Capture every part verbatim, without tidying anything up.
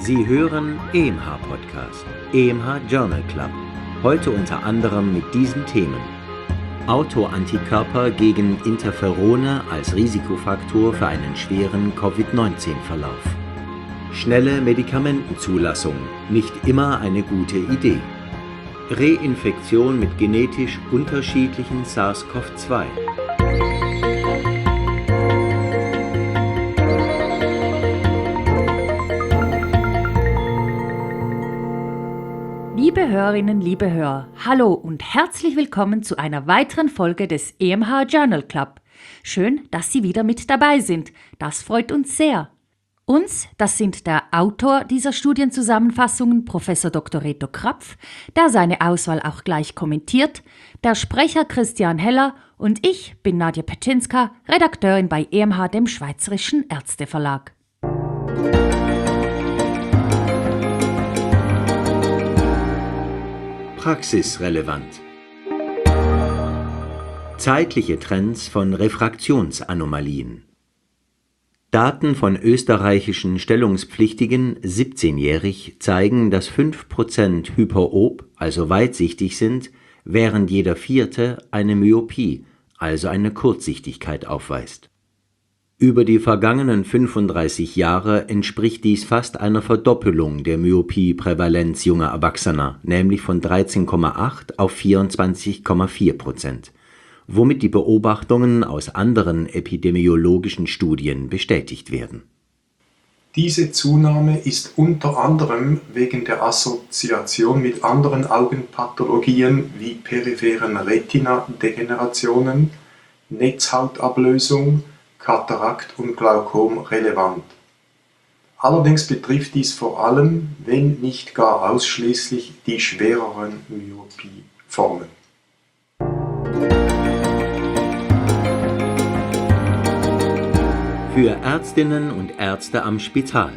Sie hören E M H-Podcast, E M H Journal Club. Heute unter anderem mit diesen Themen: Autoantikörper gegen Interferone als Risikofaktor für einen schweren Covid neunzehn Verlauf. Schnelle Medikamentenzulassung, nicht immer eine gute Idee. Reinfektion mit genetisch unterschiedlichen SARS-C o V zwei. Liebe Hörerinnen, liebe Hörer, hallo und herzlich willkommen zu einer weiteren Folge des E M H Journal Club. Schön, dass Sie wieder mit dabei sind. Das freut uns sehr. Uns, das sind der Autor dieser Studienzusammenfassungen, Professor Doktor Reto Krapf, der seine Auswahl auch gleich kommentiert, der Sprecher Christian Heller und ich bin Nadja Petschinska, Redakteurin bei E M H, dem Schweizerischen Ärzteverlag. Praxisrelevant. Zeitliche Trends von Refraktionsanomalien. Daten von österreichischen Stellungspflichtigen siebzehnjährig zeigen, dass fünf Prozent hyperop, also weitsichtig sind, während jeder vierte eine Myopie, also eine Kurzsichtigkeit aufweist. Über die vergangenen fünfunddreißig Jahre entspricht dies fast einer Verdoppelung der Myopie-Prävalenz junger Erwachsener, nämlich von dreizehn Komma acht auf vierundzwanzig Komma vier Prozent, womit die Beobachtungen aus anderen epidemiologischen Studien bestätigt werden. Diese Zunahme ist unter anderem wegen der Assoziation mit anderen Augenpathologien wie peripheren Retina-Degenerationen, Netzhautablösung, Katarakt und Glaukom relevant. Allerdings betrifft dies vor allem, wenn nicht gar ausschließlich, die schwereren Myopieformen. Für Ärztinnen und Ärzte am Spital.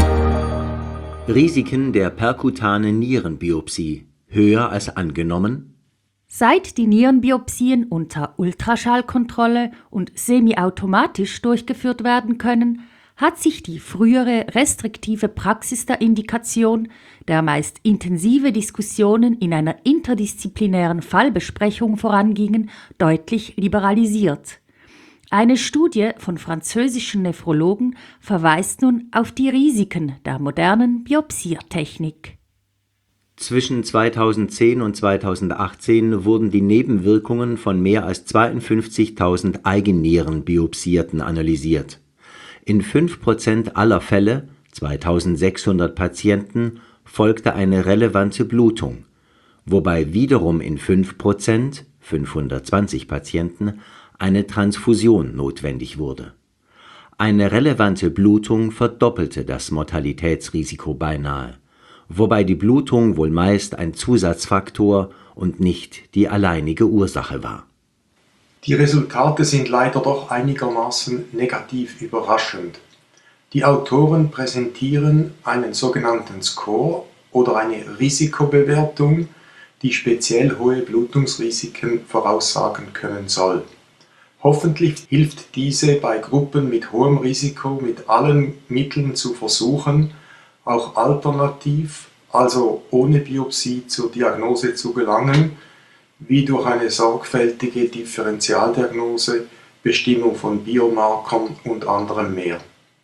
Risiken der perkutanen Nierenbiopsie höher als angenommen? Seit die Nierenbiopsien unter Ultraschallkontrolle und semiautomatisch durchgeführt werden können, hat sich die frühere restriktive Praxis der Indikation, der meist intensive Diskussionen in einer interdisziplinären Fallbesprechung vorangingen, deutlich liberalisiert. Eine Studie von französischen Nephrologen verweist nun auf die Risiken der modernen Biopsiertechnik. Zwischen zweitausendzehn und zweitausendachtzehn wurden die Nebenwirkungen von mehr als zweiundfünfzigtausend Eigennierenbiopsierten analysiert. In fünf Prozent aller Fälle, zweitausendsechshundert Patienten, folgte eine relevante Blutung, wobei wiederum in fünf Prozent, fünfhundertzwanzig Patienten, eine Transfusion notwendig wurde. Eine relevante Blutung verdoppelte das Mortalitätsrisiko beinahe, wobei die Blutung wohl meist ein Zusatzfaktor und nicht die alleinige Ursache war. Die Resultate sind leider doch einigermaßen negativ überraschend. Die Autoren präsentieren einen sogenannten Score oder eine Risikobewertung, die speziell hohe Blutungsrisiken voraussagen können soll. Hoffentlich hilft diese bei Gruppen mit hohem Risiko mit allen Mitteln zu versuchen, auch alternativ, also ohne Biopsie, zur Diagnose zu gelangen, wie durch eine sorgfältige Differentialdiagnose, Bestimmung von Biomarkern und anderem mehr.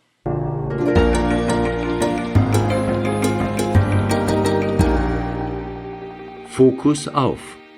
Fokus auf.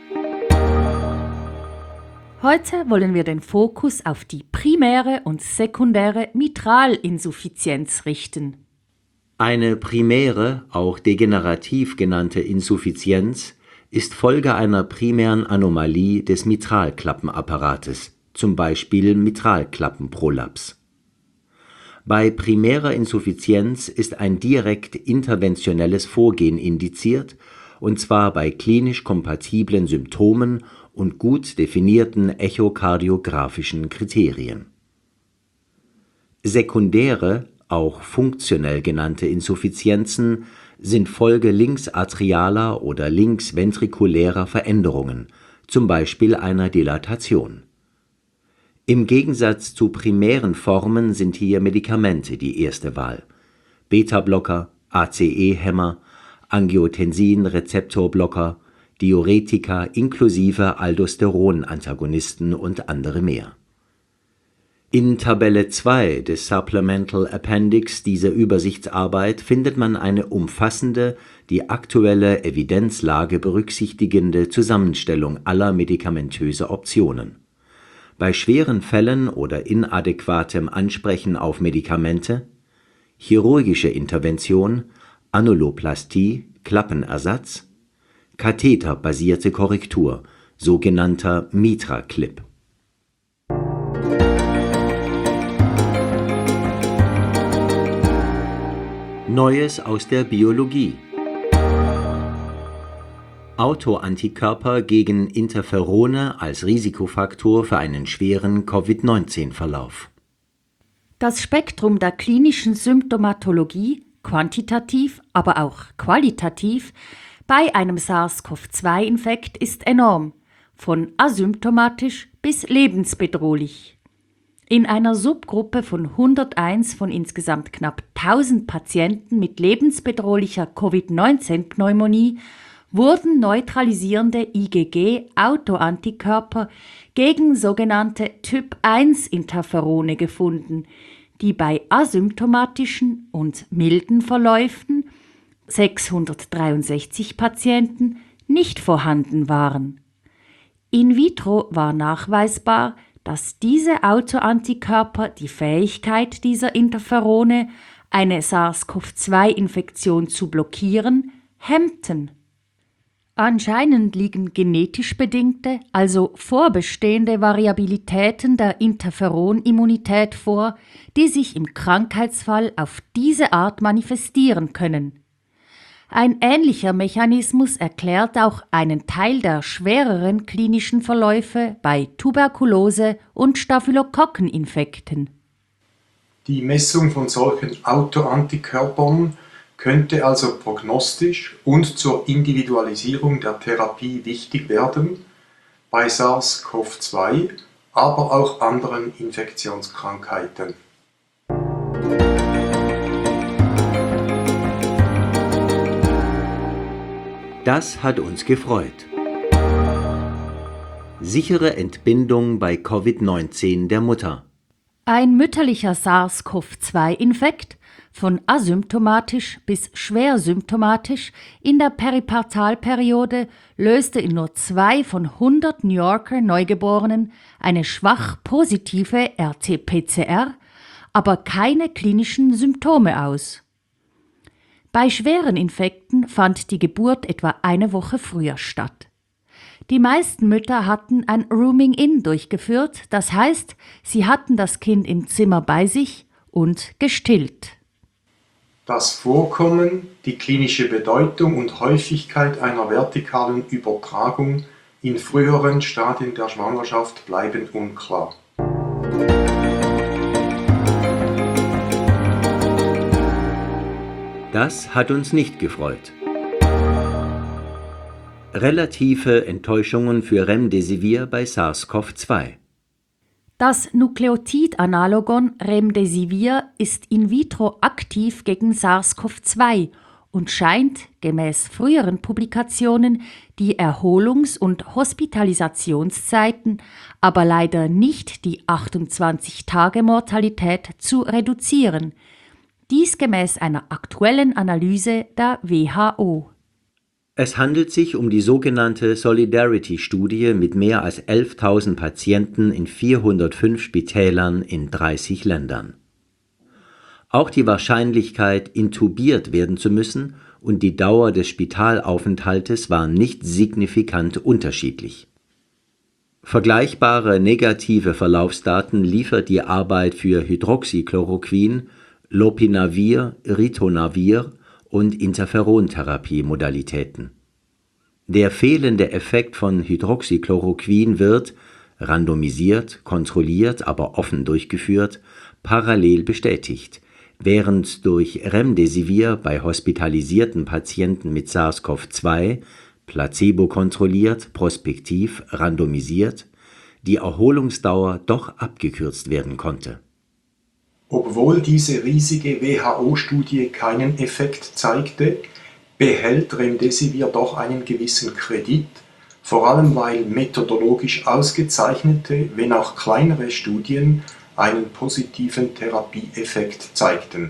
Heute wollen wir den Fokus auf die primäre und sekundäre Mitralinsuffizienz richten. Eine primäre, auch degenerativ genannte Insuffizienz ist Folge einer primären Anomalie des Mitralklappenapparates, zum Beispiel Mitralklappenprolaps. Bei primärer Insuffizienz ist ein direkt interventionelles Vorgehen indiziert, und zwar bei klinisch kompatiblen Symptomen und gut definierten echokardiografischen Kriterien. Sekundäre, auch funktionell genannte Insuffizienzen sind Folge linksatrialer oder linksventrikulärer Veränderungen, zum Beispiel einer Dilatation. Im Gegensatz zu primären Formen sind hier Medikamente die erste Wahl: Beta-Blocker, A C E-Hämmer, Angiotensin-Rezeptorblocker, Diuretika inklusive Aldosteron-Antagonisten und andere mehr. In Tabelle zwei des Supplemental Appendix dieser Übersichtsarbeit findet man eine umfassende, die aktuelle Evidenzlage berücksichtigende Zusammenstellung aller medikamentöser Optionen. Bei schweren Fällen oder inadäquatem Ansprechen auf Medikamente, chirurgische Intervention, Annuloplastie, Klappenersatz, katheterbasierte Korrektur, sogenannter Mitra-Clip. Neues aus der Biologie. Autoantikörper gegen Interferone als Risikofaktor für einen schweren Covid neunzehn Verlauf. Das Spektrum der klinischen Symptomatologie, quantitativ, aber auch qualitativ, bei einem SARS-CoV zwei Infekt ist enorm, von asymptomatisch bis lebensbedrohlich. In einer Subgruppe von hunderteins von insgesamt knapp tausend Patienten mit lebensbedrohlicher Covid neunzehn Pneumonie wurden neutralisierende I g G-Autoantikörper gegen sogenannte Typ eins Interferone gefunden, die bei asymptomatischen und milden Verläufen sechshundertdreiundsechzig Patienten nicht vorhanden waren. In vitro war nachweisbar, dass diese Autoantikörper die Fähigkeit dieser Interferone, eine SARS-CoV zwei Infektion zu blockieren, hemmten. Anscheinend liegen genetisch bedingte, also vorbestehende Variabilitäten der Interferonimmunität vor, die sich im Krankheitsfall auf diese Art manifestieren können. Ein ähnlicher Mechanismus erklärt auch einen Teil der schwereren klinischen Verläufe bei Tuberkulose- und Staphylokokkeninfekten. Die Messung von solchen Autoantikörpern könnte also prognostisch und zur Individualisierung der Therapie wichtig werden, bei SARS-CoV zwei, aber auch anderen Infektionskrankheiten. Das hat uns gefreut. Sichere Entbindung bei Covid neunzehn der Mutter. Ein mütterlicher SARS-CoV zwei Infekt, von asymptomatisch bis schwer symptomatisch in der Peripartalperiode, löste in nur zwei von hundert New Yorker Neugeborenen eine schwach positive R T P C R, aber keine klinischen Symptome aus. Bei schweren Infekten fand die Geburt etwa eine Woche früher statt. Die meisten Mütter hatten ein Rooming-in durchgeführt, das heißt, sie hatten das Kind im Zimmer bei sich und gestillt. Das Vorkommen, die klinische Bedeutung und Häufigkeit einer vertikalen Übertragung in früheren Stadien der Schwangerschaft bleiben unklar. Das hat uns nicht gefreut. Relative Enttäuschungen für Remdesivir bei SARS-CoV zwei. Das Nukleotid-Analogon Remdesivir ist in vitro aktiv gegen SARS-CoV zwei und scheint, gemäß früheren Publikationen, die Erholungs- und Hospitalisationszeiten, aber leider nicht die achtundzwanzig-Tage-Mortalität zu reduzieren. Dies gemäß einer aktuellen Analyse der W H O. Es handelt sich um die sogenannte Solidarity-Studie mit mehr als elftausend Patienten in vierhundertfünf Spitälern in dreißig Ländern. Auch die Wahrscheinlichkeit, intubiert werden zu müssen, und die Dauer des Spitalaufenthaltes waren nicht signifikant unterschiedlich. Vergleichbare negative Verlaufsdaten liefert die Arbeit für Hydroxychloroquin, Lopinavir, Ritonavir und Interferontherapie-Modalitäten. Der fehlende Effekt von Hydroxychloroquin wird, randomisiert, kontrolliert, aber offen durchgeführt, parallel bestätigt, während durch Remdesivir bei hospitalisierten Patienten mit SARS-CoV zwei, placebo-kontrolliert, prospektiv, randomisiert, die Erholungsdauer doch abgekürzt werden konnte. Obwohl diese riesige W H O-Studie keinen Effekt zeigte, behält Remdesivir doch einen gewissen Kredit, vor allem weil methodologisch ausgezeichnete, wenn auch kleinere Studien einen positiven Therapieeffekt zeigten.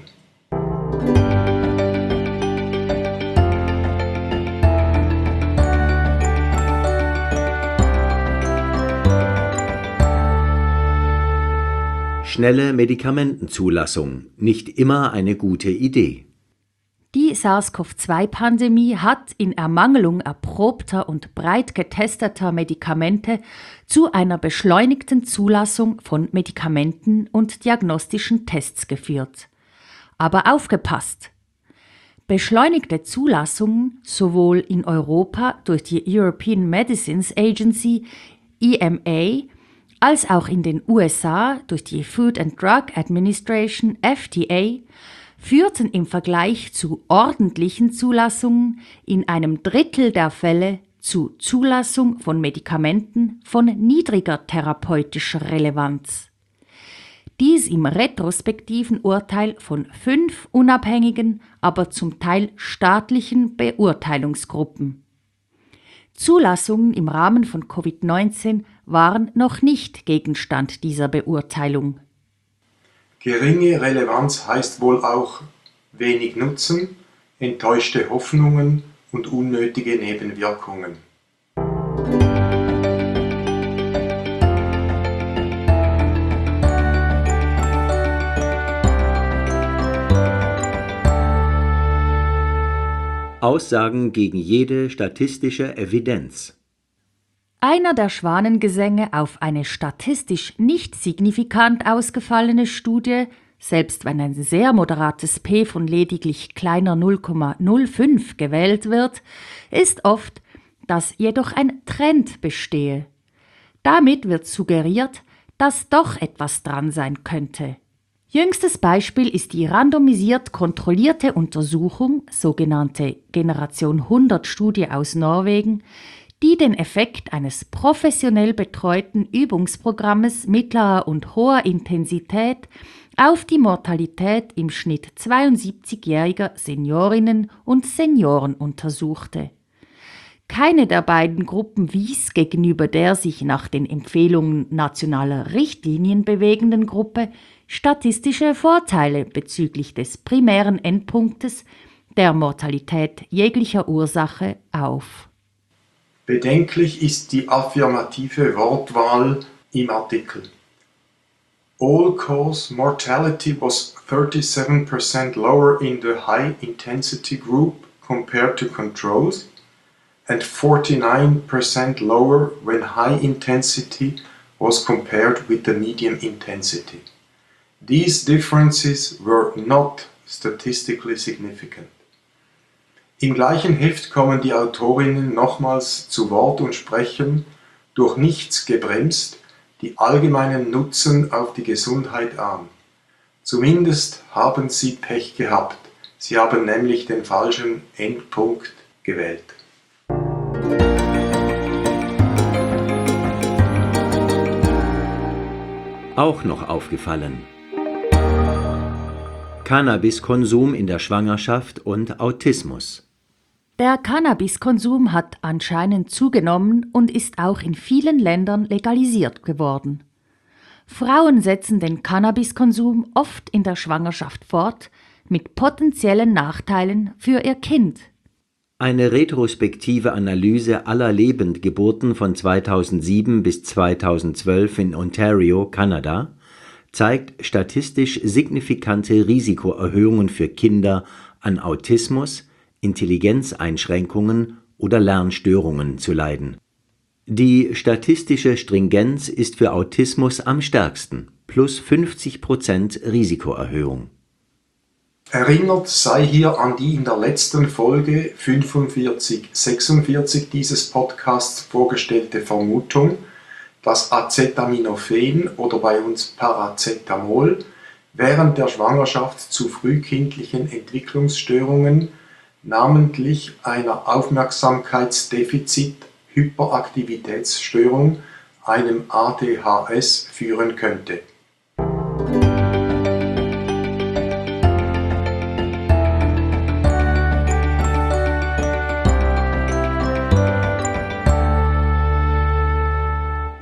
Schnelle Medikamentenzulassung, nicht immer eine gute Idee. Die SARS-C o V zwei Pandemie hat in Ermangelung erprobter und breit getesteter Medikamente zu einer beschleunigten Zulassung von Medikamenten und diagnostischen Tests geführt. Aber aufgepasst! Beschleunigte Zulassungen sowohl in Europa durch die European Medicines Agency E M A als auch in den U S A durch die Food and Drug Administration F D A führten im Vergleich zu ordentlichen Zulassungen in einem Drittel der Fälle zu Zulassung von Medikamenten von niedriger therapeutischer Relevanz. Dies im retrospektiven Urteil von fünf unabhängigen, aber zum Teil staatlichen Beurteilungsgruppen. Zulassungen im Rahmen von Covid neunzehn waren noch nicht Gegenstand dieser Beurteilung. Geringe Relevanz heißt wohl auch wenig Nutzen, enttäuschte Hoffnungen und unnötige Nebenwirkungen. Aussagen gegen jede statistische Evidenz. Einer der Schwanengesänge auf eine statistisch nicht signifikant ausgefallene Studie, selbst wenn ein sehr moderates P von lediglich kleiner null Komma null fünf gewählt wird, ist oft, dass jedoch ein Trend bestehe. Damit wird suggeriert, dass doch etwas dran sein könnte. Jüngstes Beispiel ist die randomisiert kontrollierte Untersuchung, sogenannte Generation hundert Studie aus Norwegen, die den Effekt eines professionell betreuten Übungsprogrammes mittlerer und hoher Intensität auf die Mortalität im Schnitt zweiundsiebzigjähriger Seniorinnen und Senioren untersuchte. Keine der beiden Gruppen wies gegenüber der sich nach den Empfehlungen nationaler Richtlinien bewegenden Gruppe statistische Vorteile bezüglich des primären Endpunktes der Mortalität jeglicher Ursache auf. Bedenklich ist die affirmative Wortwahl im Artikel. All-cause mortality was thirty-seven percent lower in the high-intensity group compared to controls and forty-nine percent lower when high intensity was compared with the medium intensity. These differences were not statistically significant. Im gleichen Heft kommen die Autorinnen nochmals zu Wort und sprechen, durch nichts gebremst, die allgemeinen Nutzen auf die Gesundheit an. Zumindest haben sie Pech gehabt. Sie haben nämlich den falschen Endpunkt gewählt. Auch noch aufgefallen. Cannabiskonsum in der Schwangerschaft und Autismus. Der Cannabiskonsum hat anscheinend zugenommen und ist auch in vielen Ländern legalisiert geworden. Frauen setzen den Cannabiskonsum oft in der Schwangerschaft fort, mit potenziellen Nachteilen für ihr Kind. Eine retrospektive Analyse aller Lebendgeburten von zweitausendsieben bis zweitausendzwölf in Ontario, Kanada, zeigt statistisch signifikante Risikoerhöhungen für Kinder an Autismus, Intelligenzeinschränkungen oder Lernstörungen zu leiden. Die statistische Stringenz ist für Autismus am stärksten, plus fünfzig Prozent Risikoerhöhung. Erinnert sei hier an die in der letzten Folge fünfundvierzig sechsundvierzig dieses Podcasts vorgestellte Vermutung, dass Acetaminophen oder bei uns Paracetamol während der Schwangerschaft zu frühkindlichen Entwicklungsstörungen, namentlich einer Aufmerksamkeitsdefizit-Hyperaktivitätsstörung, einem A D H S, führen könnte.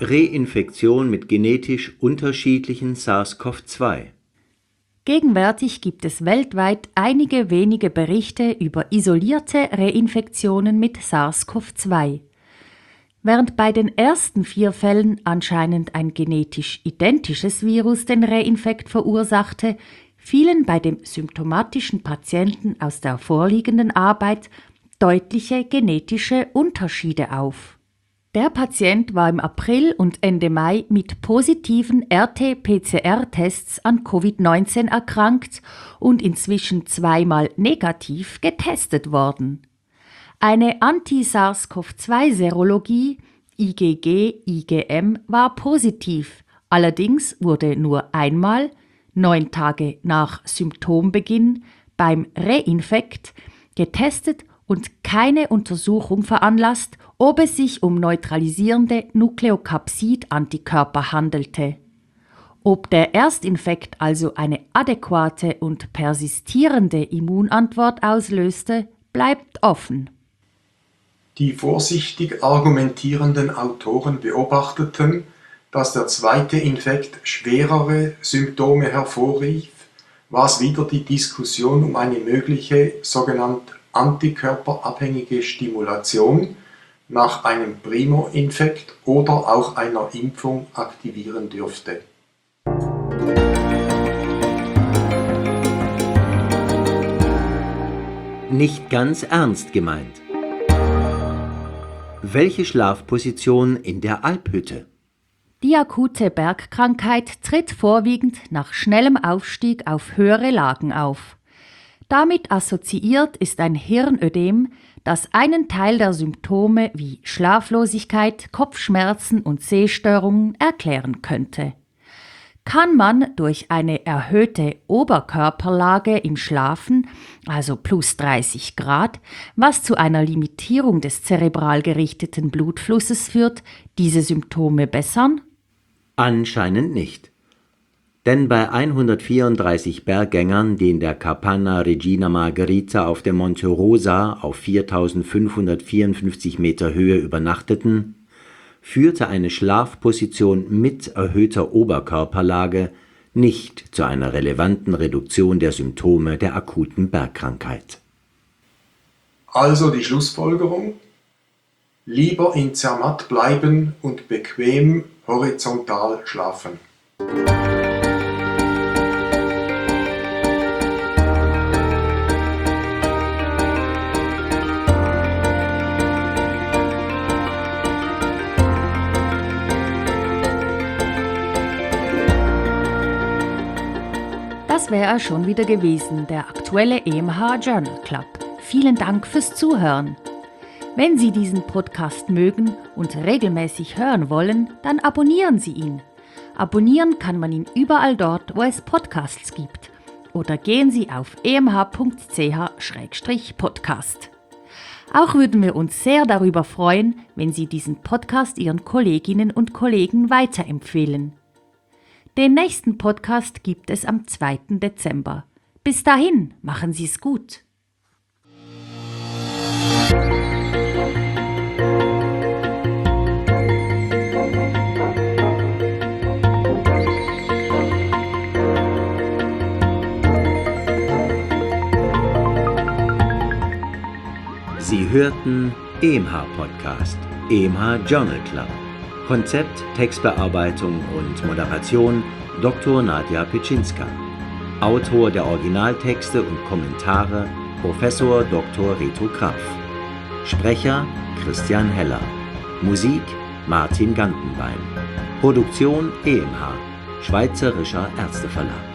Reinfektion mit genetisch unterschiedlichen SARS-CoV zwei. Gegenwärtig gibt es weltweit einige wenige Berichte über isolierte Reinfektionen mit SARS-CoV zwei. Während bei den ersten vier Fällen anscheinend ein genetisch identisches Virus den Reinfekt verursachte, fielen bei dem symptomatischen Patienten aus der vorliegenden Arbeit deutliche genetische Unterschiede auf. Der Patient war im April und Ende Mai mit positiven R T P C R-Tests an Covid neunzehn erkrankt und inzwischen zweimal negativ getestet worden. Eine Anti-SARS-CoV zwei Serologie, I G G I G M, war positiv, allerdings wurde nur einmal, neun Tage nach Symptombeginn, beim Reinfekt getestet und keine Untersuchung veranlasst, ob es sich um neutralisierende Nukleokapsid-Antikörper handelte. Ob der Erstinfekt also eine adäquate und persistierende Immunantwort auslöste, bleibt offen. Die vorsichtig argumentierenden Autoren beobachteten, dass der zweite Infekt schwerere Symptome hervorrief, was wieder die Diskussion um eine mögliche sogenannte antikörperabhängige Stimulation nach einem Primo-Infekt oder auch einer Impfung aktivieren dürfte. Nicht ganz ernst gemeint. Welche Schlafposition in der Alphütte? Die akute Bergkrankheit tritt vorwiegend nach schnellem Aufstieg auf höhere Lagen auf. Damit assoziiert ist ein Hirnödem, das einen Teil der Symptome wie Schlaflosigkeit, Kopfschmerzen und Sehstörungen erklären könnte. Kann man durch eine erhöhte Oberkörperlage im Schlafen, also plus dreißig Grad, was zu einer Limitierung des zerebral gerichteten Blutflusses führt, diese Symptome bessern? Anscheinend nicht. Denn bei hundertvierunddreißig Berggängern, die in der Capanna Regina Margherita auf dem Monte Rosa auf viertausendfünfhundertvierundfünfzig Meter Höhe übernachteten, führte eine Schlafposition mit erhöhter Oberkörperlage nicht zu einer relevanten Reduktion der Symptome der akuten Bergkrankheit. Also die Schlussfolgerung: Lieber in Zermatt bleiben und bequem horizontal schlafen. Das wäre er schon wieder gewesen, der aktuelle E M H Journal Club. Vielen Dank fürs Zuhören. Wenn Sie diesen Podcast mögen und regelmäßig hören wollen, dann abonnieren Sie ihn. Abonnieren kann man ihn überall dort, wo es Podcasts gibt. Oder gehen Sie auf e m h punkt c h slash podcast. Auch würden wir uns sehr darüber freuen, wenn Sie diesen Podcast Ihren Kolleginnen und Kollegen weiterempfehlen. Den nächsten Podcast gibt es am zweiten Dezember. Bis dahin, machen Sie es gut. Sie hörten E M H Podcast, E M H Journal Club. Konzept, Textbearbeitung und Moderation Doktor Nadja Pitschinska. Autor der Originaltexte und Kommentare Professor Doktor Reto Krapf. Sprecher Christian Heller. Musik Martin Gantenbein. Produktion E M H, Schweizerischer Ärzteverlag.